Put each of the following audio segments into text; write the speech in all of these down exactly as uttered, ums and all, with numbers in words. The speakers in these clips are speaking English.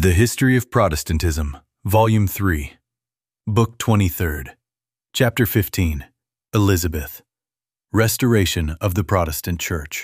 The History of Protestantism, Volume three, Book twenty-third, Chapter fifteen, Elizabeth, Restoration of the Protestant Church.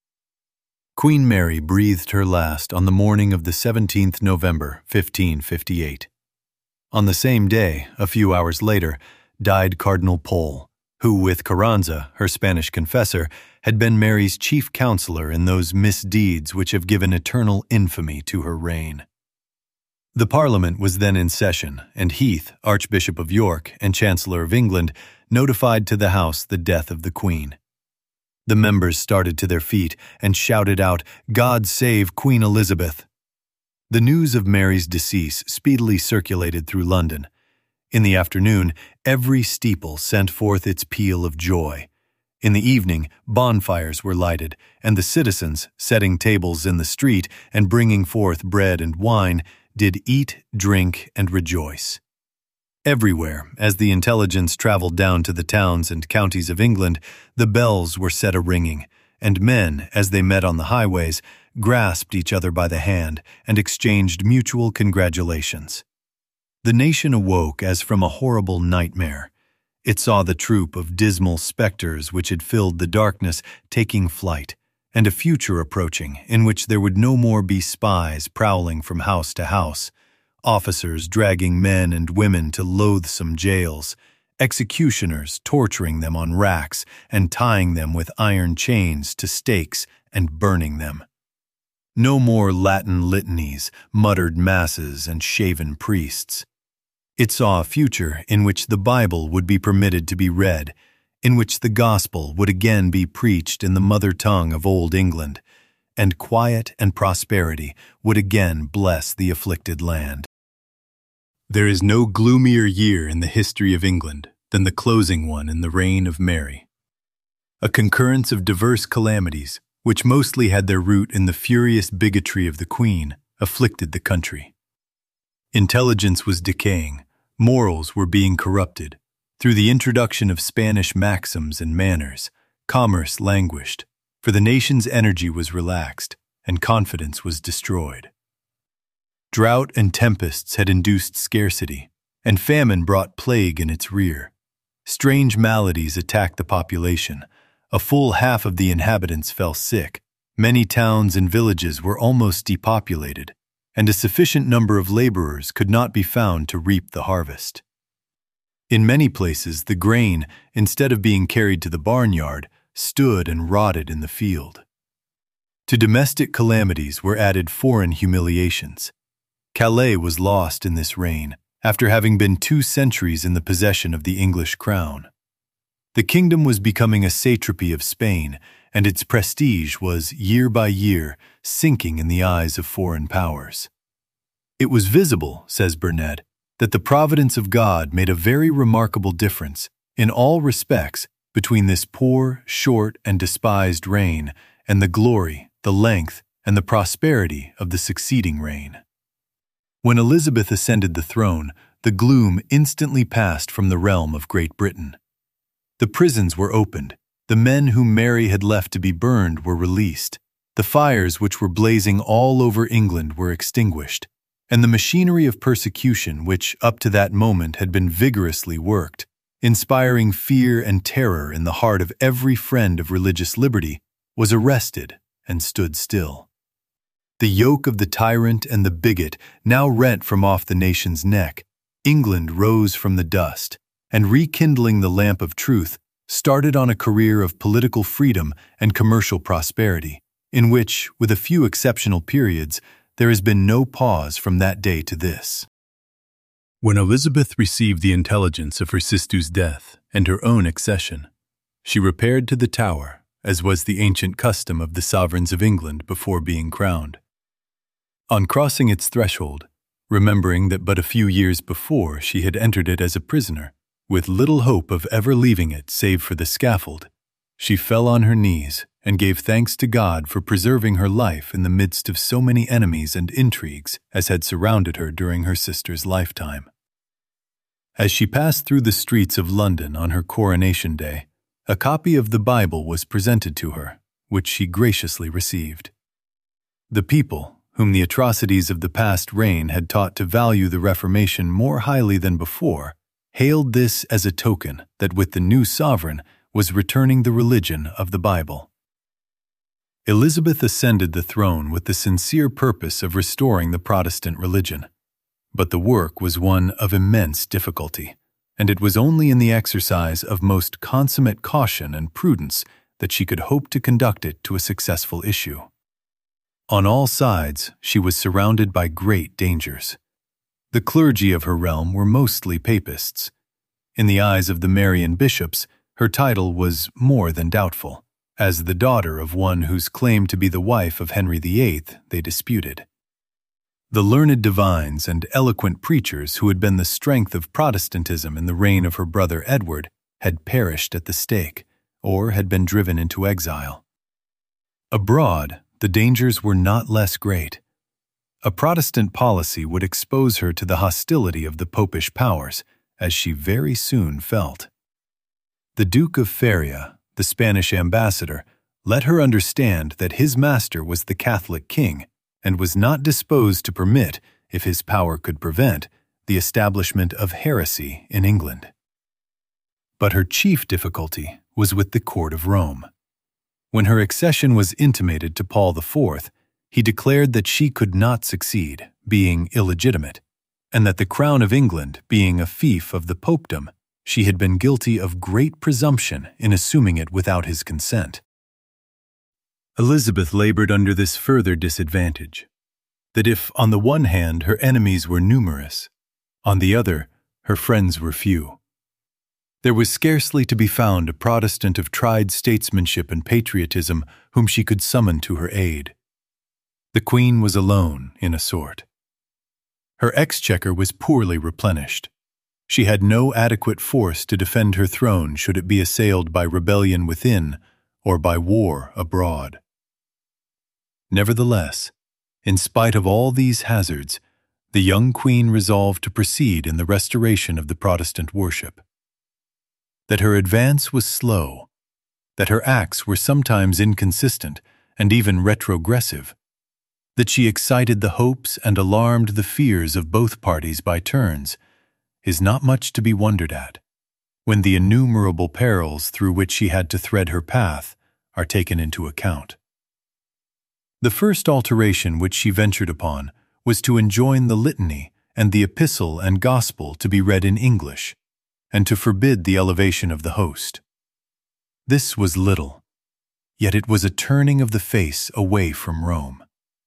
Queen Mary breathed her last on the morning of the seventeenth of November, fifteen fifty-eight. On the same day, a few hours later, died Cardinal Pole, who, with Carranza, her Spanish confessor, had been Mary's chief counselor in those misdeeds which have given eternal infamy to her reign. The Parliament was then in session, and Heath, Archbishop of York and Chancellor of England, notified to the House the death of the Queen. The members started to their feet and shouted out, "God save Queen Elizabeth!" The news of Mary's decease speedily circulated through London. In the afternoon, every steeple sent forth its peal of joy. In the evening, bonfires were lighted, and the citizens, setting tables in the street and bringing forth bread and wine, did eat, drink, and rejoice. Everywhere, as the intelligence traveled down to the towns and counties of England, the bells were set a-ringing, and men, as they met on the highways, grasped each other by the hand and exchanged mutual congratulations. The nation awoke as from a horrible nightmare. It saw the troop of dismal specters which had filled the darkness taking flight, and a future approaching in which there would no more be spies prowling from house to house, officers dragging men and women to loathsome jails, executioners torturing them on racks and tying them with iron chains to stakes and burning them. No more Latin litanies, muttered masses, and shaven priests. It saw a future in which the Bible would be permitted to be read, in which the gospel would again be preached in the mother tongue of Old England, and quiet and prosperity would again bless the afflicted land. There is no gloomier year in the history of England than the closing one in the reign of Mary. A concurrence of diverse calamities, which mostly had their root in the furious bigotry of the Queen, afflicted the country. Intelligence was decaying, morals were being corrupted. Through the introduction of Spanish maxims and manners, commerce languished, for the nation's energy was relaxed, and confidence was destroyed. Drought and tempests had induced scarcity, and famine brought plague in its rear. Strange maladies attacked the population. A full half of the inhabitants fell sick. Many towns and villages were almost depopulated, and a sufficient number of laborers could not be found to reap the harvest. In many places, the grain, instead of being carried to the barnyard, stood and rotted in the field. To domestic calamities were added foreign humiliations. Calais was lost in this reign, after having been two centuries in the possession of the English crown. The kingdom was becoming a satrapy of Spain, and its prestige was, year by year, sinking in the eyes of foreign powers. It was visible, says Burnet, that the providence of God made a very remarkable difference, in all respects, between this poor, short, and despised reign and the glory, the length, and the prosperity of the succeeding reign. When Elizabeth ascended the throne, the gloom instantly passed from the realm of Great Britain. The prisons were opened, the men whom Mary had left to be burned were released, the fires which were blazing all over England were extinguished, and the machinery of persecution which, up to that moment, had been vigorously worked, inspiring fear and terror in the heart of every friend of religious liberty, was arrested and stood still. The yoke of the tyrant and the bigot now rent from off the nation's neck, England rose from the dust, and rekindling the lamp of truth, started on a career of political freedom and commercial prosperity, in which, with a few exceptional periods, there has been no pause from that day to this. When Elizabeth received the intelligence of her sister's death and her own accession, she repaired to the Tower, as was the ancient custom of the sovereigns of England before being crowned. On crossing its threshold, remembering that but a few years before she had entered it as a prisoner, with little hope of ever leaving it save for the scaffold, she fell on her knees and gave thanks to God for preserving her life in the midst of so many enemies and intrigues as had surrounded her during her sister's lifetime. As she passed through the streets of London on her coronation day, a copy of the Bible was presented to her, which she graciously received. The people, whom the atrocities of the past reign had taught to value the Reformation more highly than before, hailed this as a token that with the new sovereign was returning the religion of the Bible. Elizabeth ascended the throne with the sincere purpose of restoring the Protestant religion. But the work was one of immense difficulty, and it was only in the exercise of most consummate caution and prudence that she could hope to conduct it to a successful issue. On all sides, she was surrounded by great dangers. The clergy of her realm were mostly papists. In the eyes of the Marian bishops, her title was more than doubtful. As the daughter of one whose claim to be the wife of Henry the Eighth they disputed. The learned divines and eloquent preachers who had been the strength of Protestantism in the reign of her brother Edward had perished at the stake, or had been driven into exile. Abroad, the dangers were not less great. A Protestant policy would expose her to the hostility of the popish powers, as she very soon felt. The Duke of Feria, the Spanish ambassador, let her understand that his master was the Catholic king and was not disposed to permit, if his power could prevent, the establishment of heresy in England. But her chief difficulty was with the court of Rome. When her accession was intimated to Paul the Fourth, he declared that she could not succeed, being illegitimate, and that the crown of England being a fief of the popedom, she had been guilty of great presumption in assuming it without his consent. Elizabeth labored under this further disadvantage, that if on the one hand her enemies were numerous, on the other her friends were few. There was scarcely to be found a Protestant of tried statesmanship and patriotism whom she could summon to her aid. The Queen was alone, in a sort. Her exchequer was poorly replenished. She had no adequate force to defend her throne should it be assailed by rebellion within or by war abroad. Nevertheless, in spite of all these hazards, the young queen resolved to proceed in the restoration of the Protestant worship. That her advance was slow, that her acts were sometimes inconsistent and even retrogressive, that she excited the hopes and alarmed the fears of both parties by turns, is not much to be wondered at, when the innumerable perils through which she had to thread her path are taken into account. The first alteration which she ventured upon was to enjoin the litany and the epistle and gospel to be read in English, and to forbid the elevation of the host. This was little, yet it was a turning of the face away from Rome.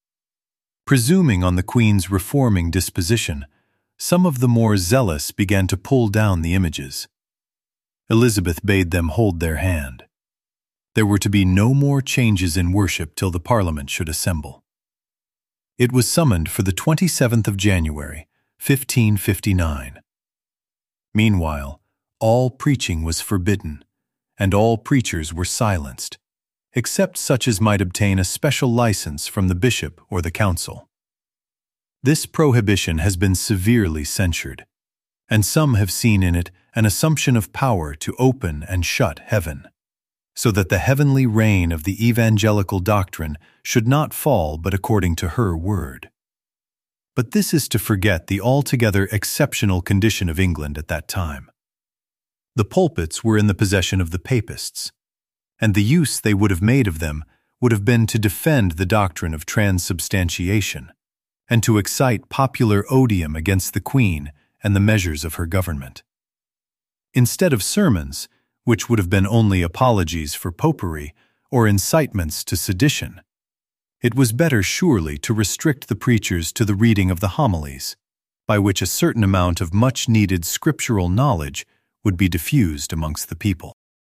Presuming on the Queen's reforming disposition, some of the more zealous began to pull down the images. Elizabeth bade them hold their hand. There were to be no more changes in worship till the Parliament should assemble. It was summoned for the twenty-seventh of January, fifteen fifty-nine. Meanwhile, all preaching was forbidden, and all preachers were silenced, except such as might obtain a special license from the bishop or the council. This prohibition has been severely censured, and some have seen in it an assumption of power to open and shut heaven, so that the heavenly rain of the evangelical doctrine should not fall but according to her word. But this is to forget the altogether exceptional condition of England at that time. The pulpits were in the possession of the papists, and the use they would have made of them would have been to defend the doctrine of transubstantiation, and to excite popular odium against the Queen and the measures of her government. Instead of sermons, which would have been only apologies for popery or incitements to sedition, it was better surely to restrict the preachers to the reading of the homilies, by which a certain amount of much-needed scriptural knowledge would be diffused amongst the people.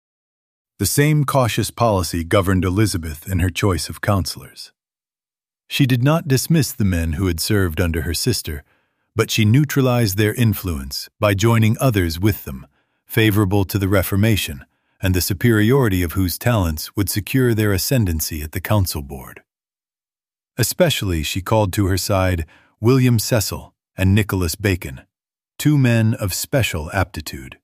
The same cautious policy governed Elizabeth in her choice of counselors. She did not dismiss the men who had served under her sister, but she neutralized their influence by joining others with them, favorable to the Reformation, and the superiority of whose talents would secure their ascendancy at the council board. Especially she called to her side William Cecil and Nicholas Bacon, two men of special aptitude.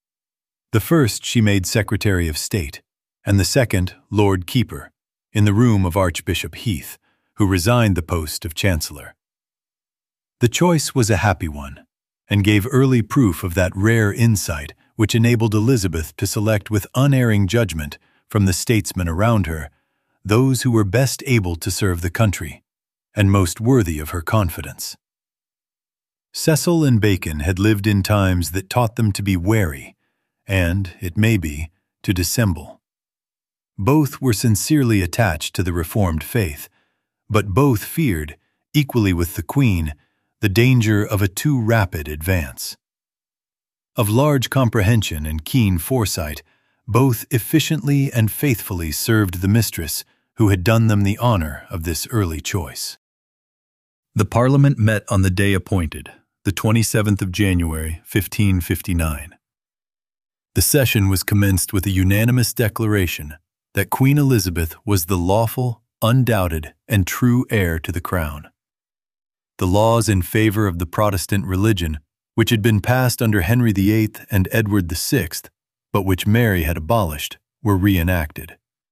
The first she made Secretary of State, and the second Lord Keeper, in the room of Archbishop Heath, who resigned the post of Chancellor. The choice was a happy one, and gave early proof of that rare insight which enabled Elizabeth to select with unerring judgment from the statesmen around her those who were best able to serve the country and most worthy of her confidence. Cecil and Bacon had lived in times that taught them to be wary and, it may be, to dissemble. Both were sincerely attached to the Reformed faith, but both feared, equally with the Queen, the danger of a too rapid advance. Of large comprehension and keen foresight, both efficiently and faithfully served the mistress who had done them the honor of this early choice. The Parliament met on the day appointed, the twenty-seventh of January, fifteen fifty-nine. The session was commenced with a unanimous declaration that Queen Elizabeth was the lawful, undoubted, and true heir to the crown. The laws in favor of the Protestant religion, which had been passed under Henry the Eighth and Edward the Sixth, but which Mary had abolished, were reenacted.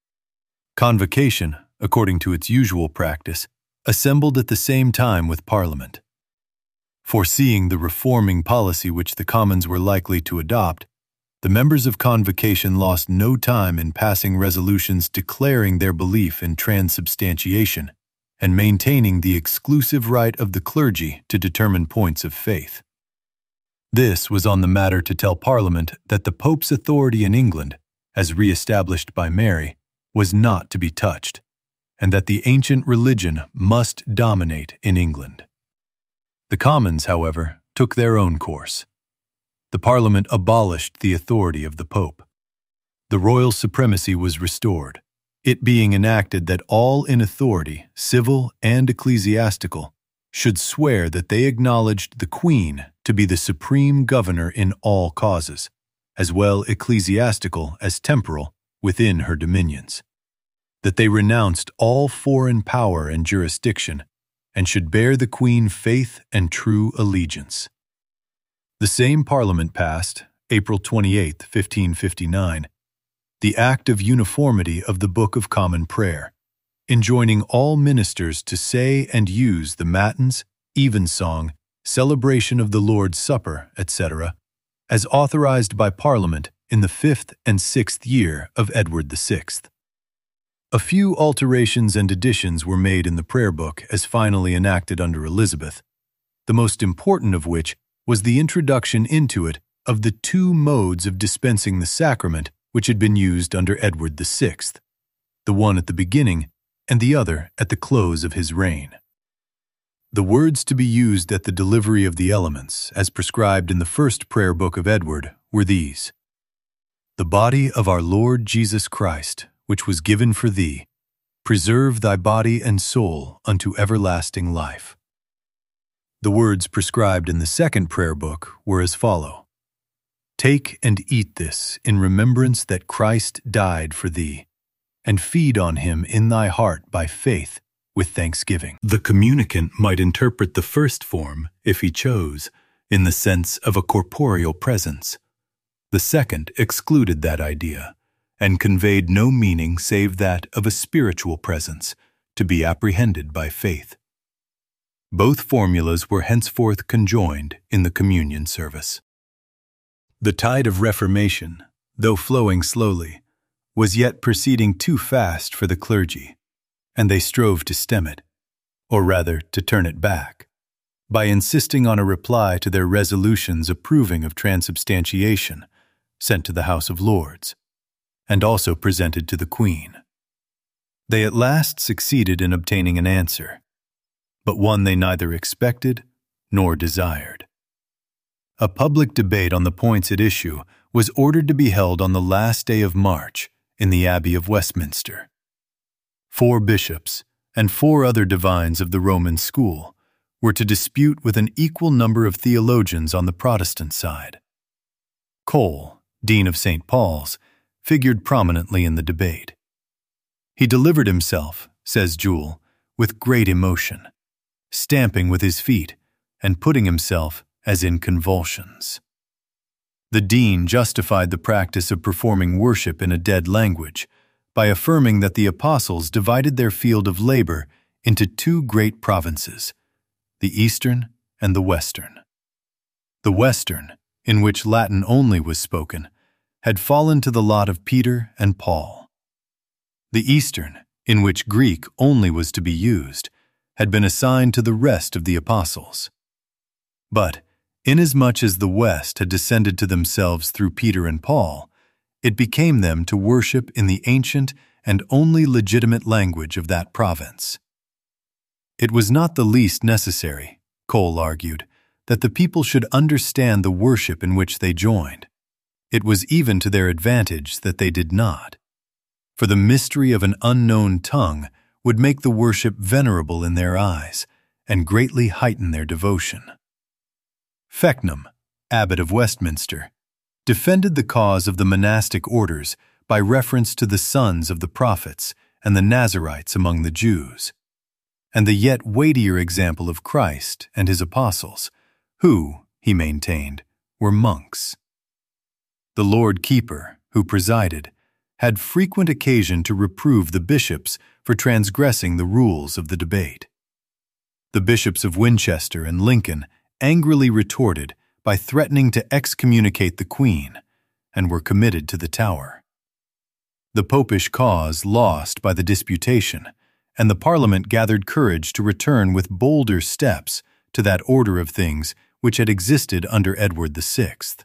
Convocation, according to its usual practice, assembled at the same time with Parliament. Foreseeing the reforming policy which the Commons were likely to adopt, the members of Convocation lost no time in passing resolutions declaring their belief in transubstantiation and maintaining the exclusive right of the clergy to determine points of faith. This was on the matter to tell Parliament that the Pope's authority in England, as re-established by Mary, was not to be touched, and that the ancient religion must dominate in England. The Commons, however, took their own course. The Parliament abolished the authority of the Pope. The royal supremacy was restored, it being enacted that all in authority, civil and ecclesiastical, should swear that they acknowledged the Queen to be the supreme governor in all causes, as well ecclesiastical as temporal, within her dominions, that they renounced all foreign power and jurisdiction, and should bear the Queen faith and true allegiance. The same Parliament passed, April twenty-eighth, fifteen fifty-nine, the Act of Uniformity of the Book of Common Prayer, enjoining all ministers to say and use the Matins, Evensong, celebration of the Lord's Supper, et cetera, as authorized by Parliament in the fifth and sixth year of Edward the Sixth. A few alterations and additions were made in the prayer book as finally enacted under Elizabeth, the most important of which was the introduction into it of the two modes of dispensing the sacrament which had been used under Edward the Sixth, the one at the beginning and the other at the close of his reign. The words to be used at the delivery of the elements, as prescribed in the first prayer book of Edward, were these: "The body of our Lord Jesus Christ, which was given for thee, preserve thy body and soul unto everlasting life." The words prescribed in the second prayer book were as follow: "Take and eat this in remembrance that Christ died for thee, and feed on him in thy heart by faith with thanksgiving." The communicant might interpret the first form, if he chose, in the sense of a corporeal presence. The second excluded that idea, and conveyed no meaning save that of a spiritual presence, to be apprehended by faith. Both formulas were henceforth conjoined in the communion service. The tide of Reformation, though flowing slowly, was yet proceeding too fast for the clergy, and they strove to stem it, or rather to turn it back, by insisting on a reply to their resolutions approving of transubstantiation, sent to the House of Lords, and also presented to the Queen. They at last succeeded in obtaining an answer, but one they neither expected nor desired. A public debate on the points at issue was ordered to be held on the last day of March in the Abbey of Westminster. Four bishops and four other divines of the Roman school were to dispute with an equal number of theologians on the Protestant side. Cole, Dean of Saint Paul's, figured prominently in the debate. He delivered himself, says Jewell, with great emotion, stamping with his feet and putting himself as in convulsions. The dean justified the practice of performing worship in a dead language by affirming that the apostles divided their field of labor into two great provinces, the Eastern and the Western. The Western, in which Latin only was spoken, had fallen to the lot of Peter and Paul. The Eastern, in which Greek only was to be used, had been assigned to the rest of the apostles. But, inasmuch as the West had descended to themselves through Peter and Paul, it became them to worship in the ancient and only legitimate language of that province. It was not the least necessary, Cole argued, that the people should understand the worship in which they joined. It was even to their advantage that they did not, for the mystery of an unknown tongue would make the worship venerable in their eyes and greatly heighten their devotion. Feckenham, abbot of Westminster, defended the cause of the monastic orders by reference to the sons of the prophets and the Nazarites among the Jews, and the yet weightier example of Christ and his apostles, who, he maintained, were monks. The Lord Keeper, who presided, had frequent occasion to reprove the bishops for transgressing the rules of the debate. The bishops of Winchester and Lincoln angrily retorted by threatening to excommunicate the Queen, and were committed to the Tower. The popish cause lost by the disputation, and the Parliament gathered courage to return with bolder steps to that order of things which had existed under Edward the Sixth.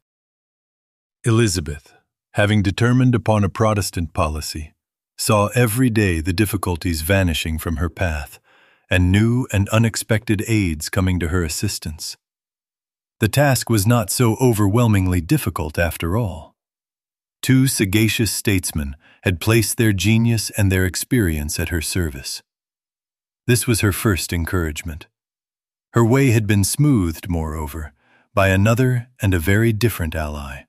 Elizabeth, having determined upon a Protestant policy, saw every day the difficulties vanishing from her path, and new and unexpected aids coming to her assistance. The task was not so overwhelmingly difficult after all. Two sagacious statesmen had placed their genius and their experience at her service. This was her first encouragement. Her way had been smoothed, moreover, by another and a very different ally.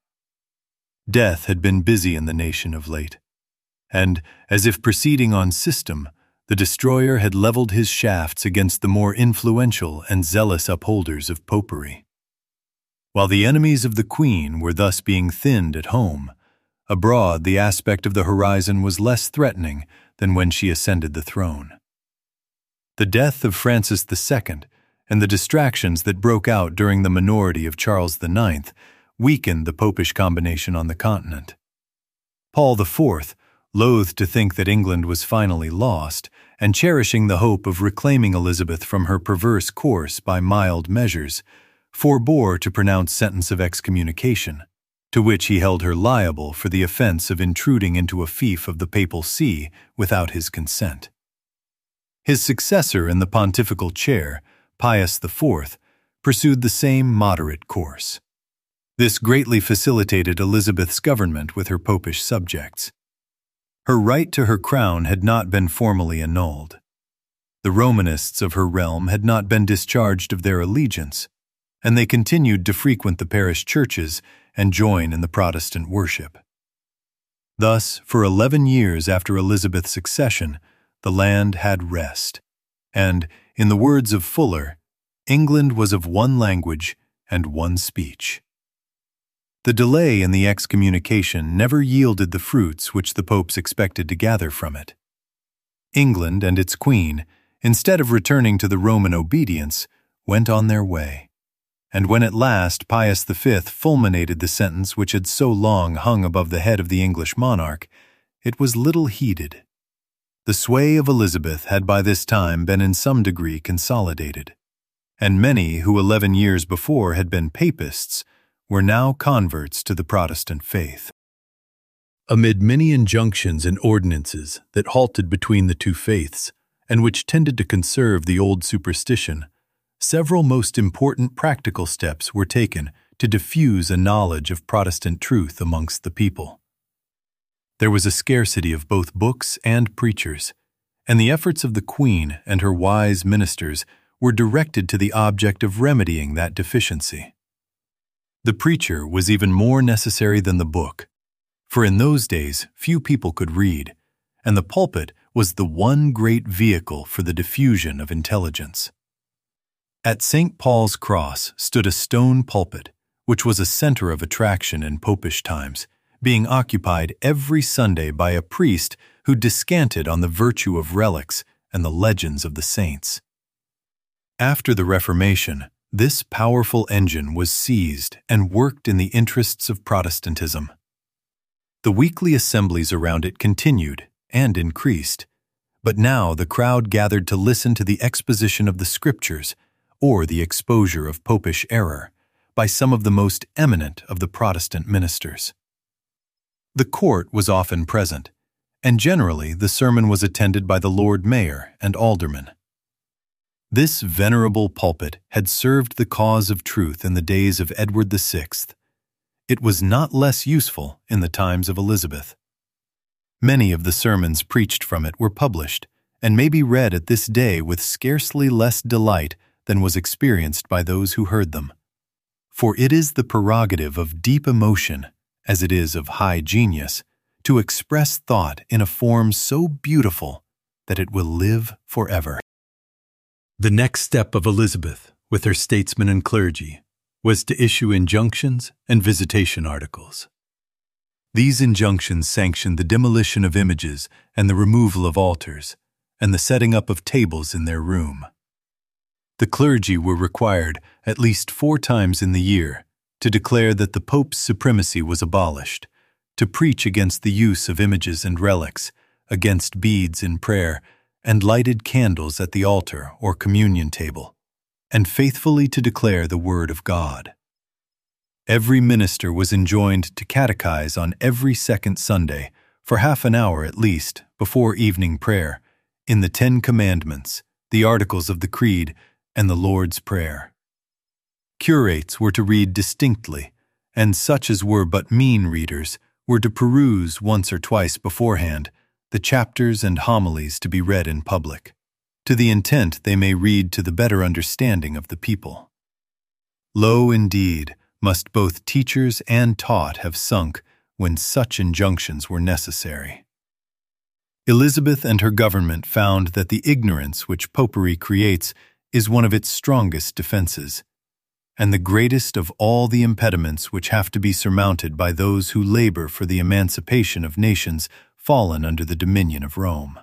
Death had been busy in the nation of late, and, as if proceeding on system, the destroyer had leveled his shafts against the more influential and zealous upholders of popery. While the enemies of the Queen were thus being thinned at home, abroad the aspect of the horizon was less threatening than when she ascended the throne. The death of Francis the Second and the distractions that broke out during the minority of Charles the Ninth weakened the popish combination on the continent. Paul the Fourth, loath to think that England was finally lost, and cherishing the hope of reclaiming Elizabeth from her perverse course by mild measures, forbore to pronounce sentence of excommunication, to which he held her liable for the offense of intruding into a fief of the papal see without his consent. His successor in the pontifical chair, Pius the Fourth, pursued the same moderate course. This greatly facilitated Elizabeth's government with her popish subjects. Her right to her crown had not been formally annulled. The Romanists of her realm had not been discharged of their allegiance, and they continued to frequent the parish churches and join in the Protestant worship. Thus, for eleven years after Elizabeth's accession, the land had rest, and, in the words of Fuller, England was of one language and one speech. The delay in the excommunication never yielded the fruits which the popes expected to gather from it. England and its queen, instead of returning to the Roman obedience, went on their way. And when at last Pius the Fifth fulminated the sentence which had so long hung above the head of the English monarch, it was little heeded. The sway of Elizabeth had by this time been in some degree consolidated, and many who eleven years before had been papists were now converts to the Protestant faith. Amid many injunctions and ordinances that halted between the two faiths, and which tended to conserve the old superstition, several most important practical steps were taken to diffuse a knowledge of Protestant truth amongst the people. There was a scarcity of both books and preachers, and the efforts of the Queen and her wise ministers were directed to the object of remedying that deficiency. The preacher was even more necessary than the book, for in those days few people could read, and the pulpit was the one great vehicle for the diffusion of intelligence. At Saint Paul's Cross stood a stone pulpit, which was a center of attraction in popish times, being occupied every Sunday by a priest who descanted on the virtue of relics and the legends of the saints. After the Reformation, this powerful engine was seized and worked in the interests of Protestantism. The weekly assemblies around it continued and increased, but now the crowd gathered to listen to the exposition of the Scriptures or the exposure of popish error by some of the most eminent of the Protestant ministers. The court was often present, and generally the sermon was attended by the Lord Mayor and aldermen. This venerable pulpit had served the cause of truth in the days of Edward the Sixth. It was not less useful in the times of Elizabeth. Many of the sermons preached from it were published, and may be read at this day with scarcely less delight than was experienced by those who heard them. For it is the prerogative of deep emotion, as it is of high genius, to express thought in a form so beautiful that it will live forever. The next step of Elizabeth, with her statesmen and clergy, was to issue injunctions and visitation articles. These injunctions sanctioned the demolition of images and the removal of altars, and the setting up of tables in their room. The clergy were required at least four times in the year to declare that the Pope's supremacy was abolished, to preach against the use of images and relics, against beads in prayer, and lighted candles at the altar or communion table, and faithfully to declare the Word of God. Every minister was enjoined to catechize on every second Sunday, for half an hour at least, before evening prayer, in the Ten Commandments, the Articles of the Creed, and the Lord's Prayer. Curates were to read distinctly, and such as were but mean readers were to peruse once or twice beforehand the chapters and homilies to be read in public, to the intent they may read to the better understanding of the people. Low indeed must both teachers and taught have sunk when such injunctions were necessary. Elizabeth and her government found that the ignorance which popery creates is one of its strongest defenses, and the greatest of all the impediments which have to be surmounted by those who labor for the emancipation of nations fallen under the dominion of Rome.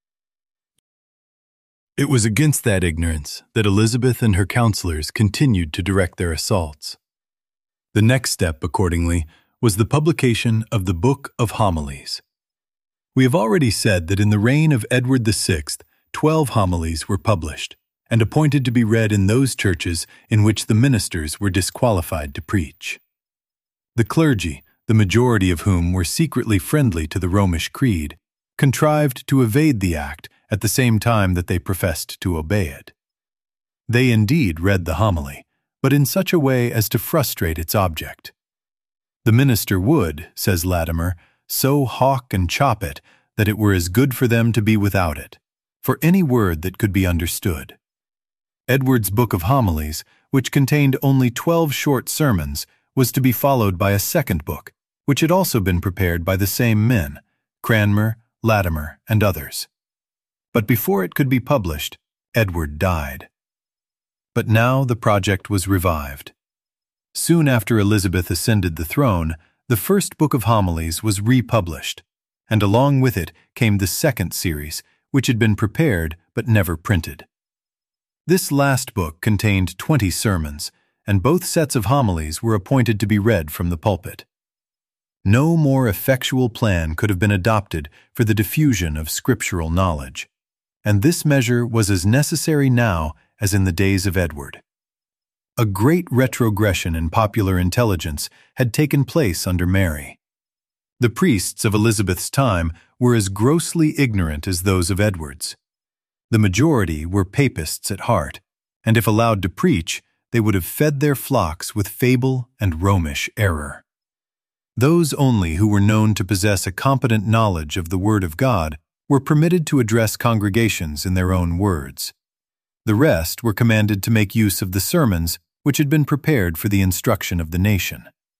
It was against that ignorance that Elizabeth and her counselors continued to direct their assaults. The next step, accordingly, was the publication of the Book of Homilies. We have already said that in the reign of Edward the Sixth, twelve homilies were published, and appointed to be read in those churches in which the ministers were disqualified to preach. The clergy, the majority of whom were secretly friendly to the Romish creed, contrived to evade the act at the same time that they professed to obey it. They indeed read the homily, but in such a way as to frustrate its object. The minister would, says Latimer, so hawk and chop it that it were as good for them to be without it, for any word that could be understood. Edward's Book of Homilies, which contained only twelve short sermons, was to be followed by a second book, which had also been prepared by the same men, Cranmer, Latimer, and others. But before it could be published, Edward died. But now the project was revived. Soon after Elizabeth ascended the throne, the first Book of Homilies was republished, and along with it came the second series, which had been prepared but never printed. This last book contained twenty sermons, and both sets of homilies were appointed to be read from the pulpit. No more effectual plan could have been adopted for the diffusion of scriptural knowledge, and this measure was as necessary now as in the days of Edward. A great retrogression in popular intelligence had taken place under Mary. The priests of Elizabeth's time were as grossly ignorant as those of Edward's. The majority were papists at heart, and if allowed to preach, they would have fed their flocks with fable and Romish error. Those only who were known to possess a competent knowledge of the Word of God were permitted to address congregations in their own words. The rest were commanded to make use of the sermons which had been prepared for the instruction of the nation.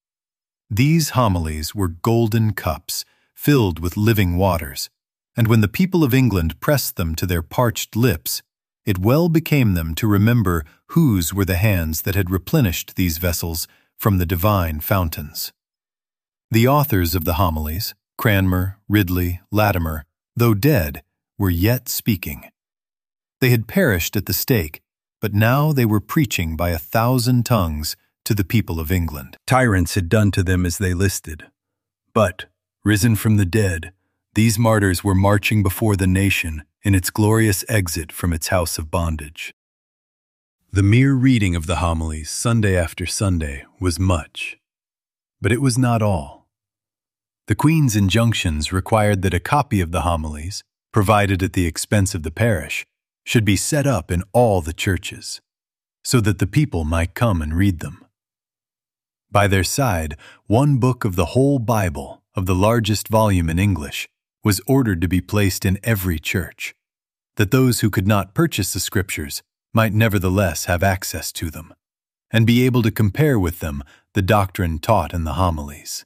These homilies were golden cups filled with living waters, and when the people of England pressed them to their parched lips, it well became them to remember whose were the hands that had replenished these vessels from the divine fountains. The authors of the homilies, Cranmer, Ridley, Latimer, though dead, were yet speaking, They had perished at the stake, but now they were preaching by a thousand tongues to the people of England. Tyrants had done to them as they listed. But, risen from the dead, these martyrs were marching before the nation in its glorious exit from its house of bondage. The mere reading of the homilies Sunday after Sunday was much, but it was not all. The Queen's injunctions required that a copy of the homilies, provided at the expense of the parish, should be set up in all the churches, so that the people might come and read them. By their side, one book of the whole Bible, of the largest volume in English, was ordered to be placed in every church, that those who could not purchase the Scriptures might nevertheless have access to them, and be able to compare with them the doctrine taught in the homilies.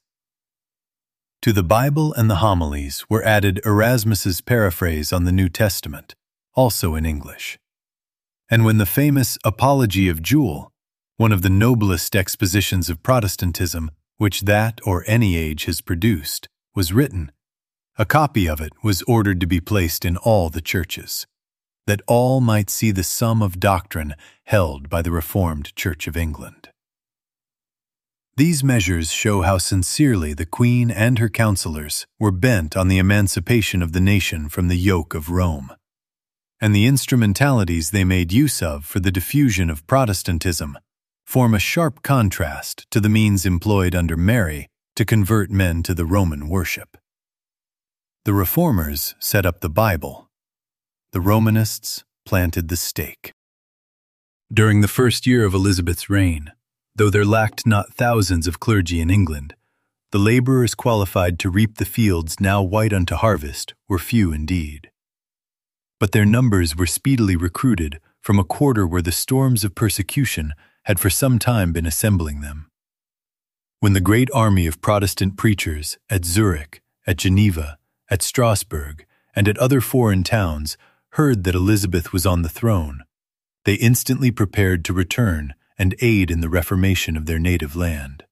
To the Bible and the homilies were added Erasmus's paraphrase on the New Testament, also in English. And when the famous Apology of Jewel, one of the noblest expositions of Protestantism which that or any age has produced, was written, a copy of it was ordered to be placed in all the churches, that all might see the sum of doctrine held by the Reformed Church of England. These measures show how sincerely the Queen and her counselors were bent on the emancipation of the nation from the yoke of Rome, and the instrumentalities they made use of for the diffusion of Protestantism form a sharp contrast to the means employed under Mary to convert men to the Roman worship. The Reformers set up the Bible. The Romanists planted the stake. During the first year of Elizabeth's reign, though there lacked not thousands of clergy in England, the laborers qualified to reap the fields now white unto harvest were few indeed. But their numbers were speedily recruited from a quarter where the storms of persecution had for some time been assembling them. When the great army of Protestant preachers at Zurich, at Geneva, at Strasbourg, and at other foreign towns heard that Elizabeth was on the throne, they instantly prepared to return and aid in the reformation of their native land.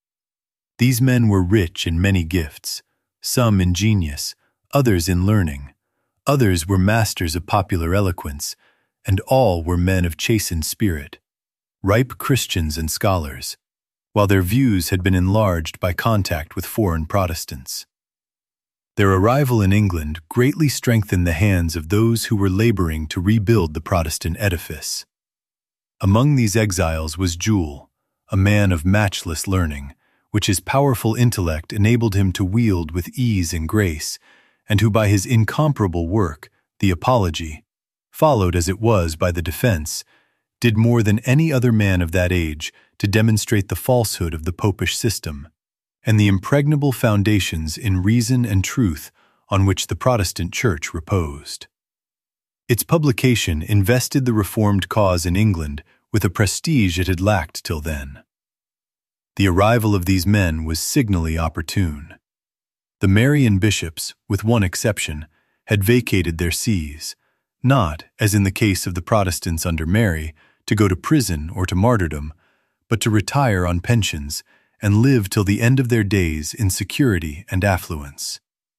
These men were rich in many gifts, some in genius, others in learning, others were masters of popular eloquence, and all were men of chastened spirit, ripe Christians and scholars, while their views had been enlarged by contact with foreign Protestants. Their arrival in England greatly strengthened the hands of those who were laboring to rebuild the Protestant edifice. Among these exiles was Jewel, a man of matchless learning, which his powerful intellect enabled him to wield with ease and grace, and who by his incomparable work, the Apology, followed as it was by the Defense, did more than any other man of that age to demonstrate the falsehood of the popish system and the impregnable foundations in reason and truth on which the Protestant Church reposed. Its publication invested the Reformed cause in England with a prestige it had lacked till then. The arrival of these men was signally opportune. The Marian bishops, with one exception, had vacated their sees, not, as in the case of the Protestants under Mary, to go to prison or to martyrdom, but to retire on pensions and live till the end of their days in security and affluence.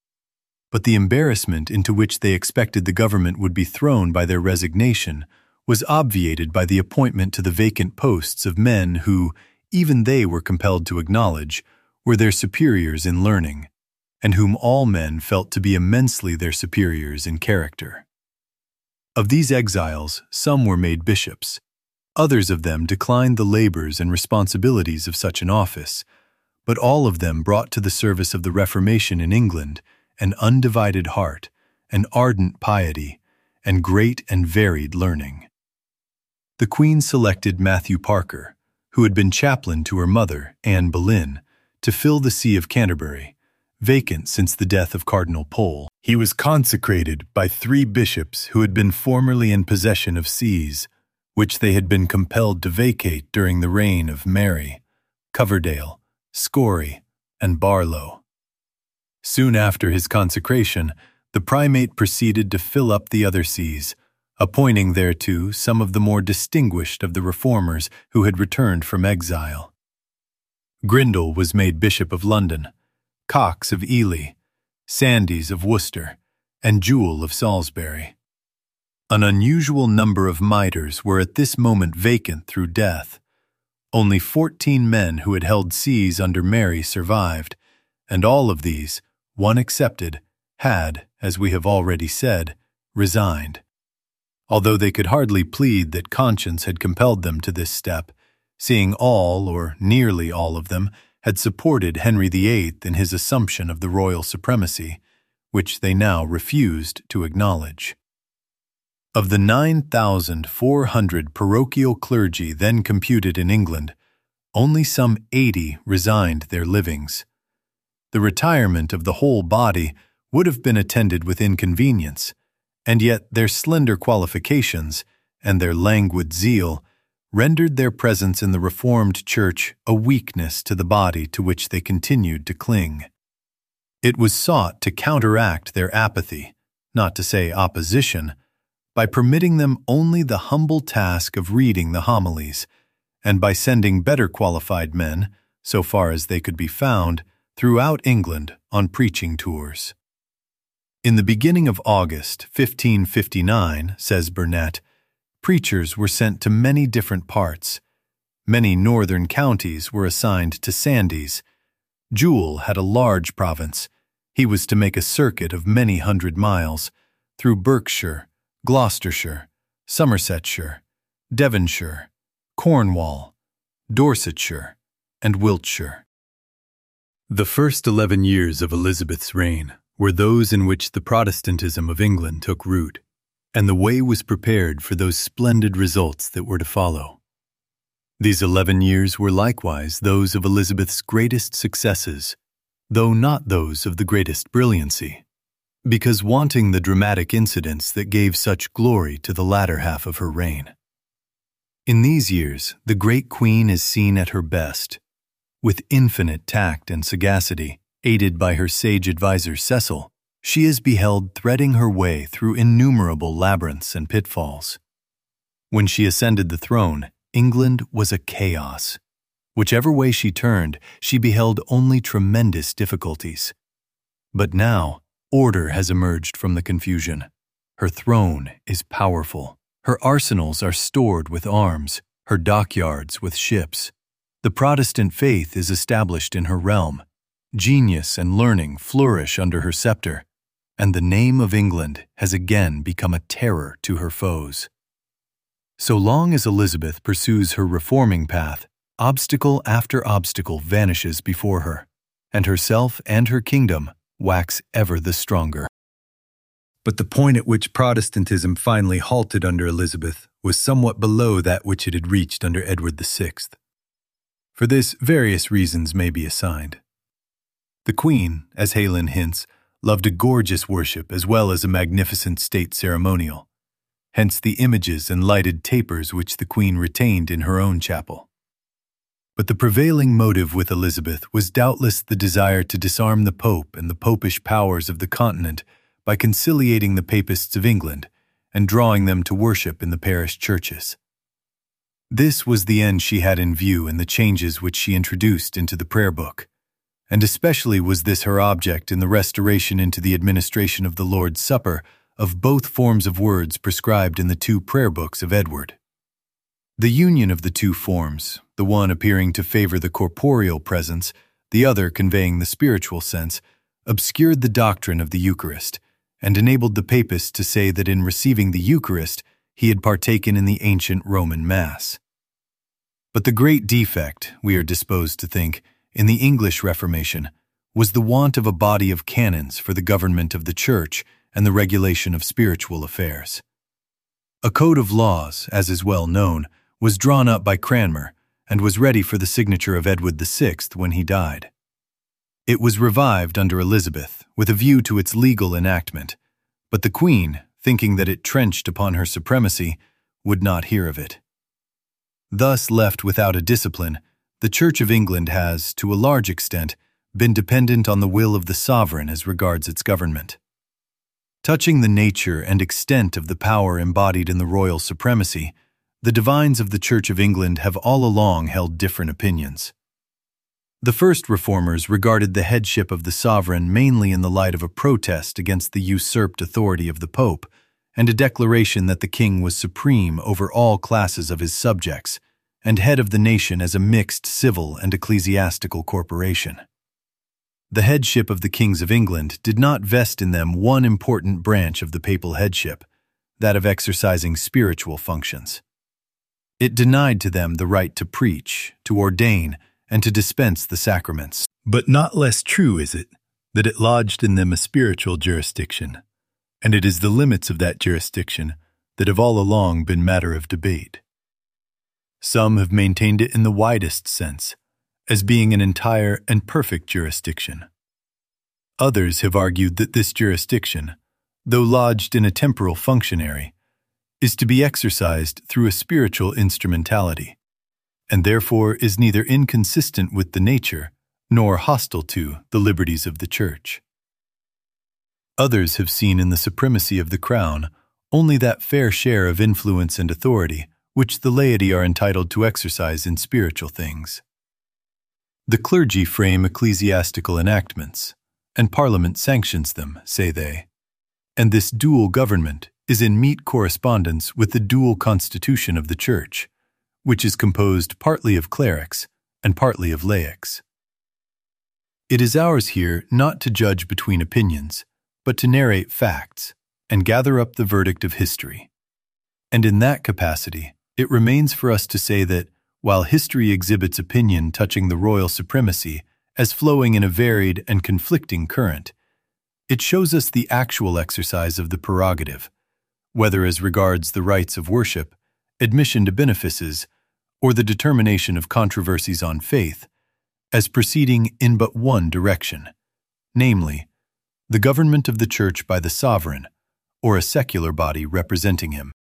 But the embarrassment into which they expected the government would be thrown by their resignation was obviated by the appointment to the vacant posts of men who, even they were compelled to acknowledge, were their superiors in learning, and whom all men felt to be immensely their superiors in character. Of these exiles, some were made bishops. Others of them declined the labors and responsibilities of such an office, but all of them brought to the service of the Reformation in England an undivided heart, an ardent piety, and great and varied learning. The Queen selected Matthew Parker, who had been chaplain to her mother, Anne Boleyn, to fill the See of Canterbury, vacant since the death of Cardinal Pole. He was consecrated by three bishops who had been formerly in possession of sees, which they had been compelled to vacate during the reign of Mary, Coverdale, Scory, and Barlow. Soon after his consecration, the primate proceeded to fill up the other sees, appointing thereto some of the more distinguished of the reformers who had returned from exile. Grindal was made Bishop of London, Cox of Ely, Sandys of Worcester, and Jewel of Salisbury. An unusual number of mitres were at this moment vacant through death. Only fourteen men who had held sees under Mary survived, and all of these, one excepted, had, as we have already said, resigned. Although they could hardly plead that conscience had compelled them to this step, seeing all, or nearly all of them, had supported Henry the Eighth in his assumption of the royal supremacy, which they now refused to acknowledge. Of the nine thousand four hundred parochial clergy then computed in England, only some eighty resigned their livings. The retirement of the whole body would have been attended with inconvenience, and yet their slender qualifications and their languid zeal rendered their presence in the Reformed Church a weakness to the body to which they continued to cling. It was sought to counteract their apathy, not to say opposition, by permitting them only the humble task of reading the homilies, and by sending better qualified men, so far as they could be found, throughout England on preaching tours. In the beginning of August, fifteen fifty-nine, says Burnet, preachers were sent to many different parts. Many northern counties were assigned to Sandys. Jewel had a large province. He was to make a circuit of many hundred miles, through Berkshire, Gloucestershire, Somersetshire, Devonshire, Cornwall, Dorsetshire, and Wiltshire. The first eleven years of Elizabeth's reign were those in which the Protestantism of England took root, and the way was prepared for those splendid results that were to follow. These eleven years were likewise those of Elizabeth's greatest successes, though not those of the greatest brilliancy, because wanting the dramatic incidents that gave such glory to the latter half of her reign. In these years, the great queen is seen at her best. With infinite tact and sagacity, aided by her sage adviser Cecil, she is beheld threading her way through innumerable labyrinths and pitfalls. When she ascended the throne, England was a chaos. Whichever way she turned, she beheld only tremendous difficulties. But now, order has emerged from the confusion. Her throne is powerful. Her arsenals are stored with arms, her dockyards with ships. The Protestant faith is established in her realm. Genius and learning flourish under her scepter, and the name of England has again become a terror to her foes. So long as Elizabeth pursues her reforming path, obstacle after obstacle vanishes before her, and herself and her kingdom wax ever the stronger. But the point at which Protestantism finally halted under Elizabeth was somewhat below that which it had reached under Edward the Sixth. For this, various reasons may be assigned. The Queen, as Heylin hints, loved a gorgeous worship as well as a magnificent state ceremonial, hence the images and lighted tapers which the Queen retained in her own chapel. But the prevailing motive with Elizabeth was doubtless the desire to disarm the Pope and the popish powers of the continent by conciliating the Papists of England and drawing them to worship in the parish churches. This was the end she had in view in the changes which she introduced into the prayer book, and especially was this her object in the restoration into the administration of the Lord's Supper of both forms of words prescribed in the two prayer books of Edward. The union of the two forms, the one appearing to favor the corporeal presence, the other conveying the spiritual sense, obscured the doctrine of the Eucharist, and enabled the Papists to say that in receiving the Eucharist he had partaken in the ancient Roman Mass. But the great defect, we are disposed to think, in the English Reformation was the want of a body of canons for the government of the Church and the regulation of spiritual affairs. A code of laws, as is well known, was drawn up by Cranmer and was ready for the signature of Edward the Sixth when he died. It was revived under Elizabeth with a view to its legal enactment, but the Queen, thinking that it trenched upon her supremacy, would not hear of it. Thus left without a discipline, the Church of England has, to a large extent, been dependent on the will of the sovereign as regards its government. Touching the nature and extent of the power embodied in the royal supremacy, the divines of the Church of England have all along held different opinions. The first reformers regarded the headship of the sovereign mainly in the light of a protest against the usurped authority of the Pope, and a declaration that the king was supreme over all classes of his subjects, and head of the nation as a mixed civil and ecclesiastical corporation. The headship of the kings of England did not vest in them one important branch of the papal headship, that of exercising spiritual functions. It denied to them the right to preach, to ordain, and to dispense the sacraments. But not less true is it that it lodged in them a spiritual jurisdiction, and it is the limits of that jurisdiction that have all along been matter of debate. Some have maintained it in the widest sense, as being an entire and perfect jurisdiction. Others have argued that this jurisdiction, though lodged in a temporal functionary, is to be exercised through a spiritual instrumentality, and therefore is neither inconsistent with the nature nor hostile to the liberties of the Church. Others have seen in the supremacy of the crown only that fair share of influence and authority which the laity are entitled to exercise in spiritual things. The clergy frame ecclesiastical enactments, and Parliament sanctions them, say they, and this dual government is in meet correspondence with the dual constitution of the Church, which is composed partly of clerics and partly of laics. It is ours here not to judge between opinions, but to narrate facts and gather up the verdict of history. And in that capacity, it remains for us to say that, while history exhibits opinion touching the royal supremacy as flowing in a varied and conflicting current, it shows us the actual exercise of the prerogative, whether as regards the rights of worship, admission to benefices, or the determination of controversies on faith, as proceeding in but one direction, namely, the government of the Church by the sovereign, or a secular body representing him.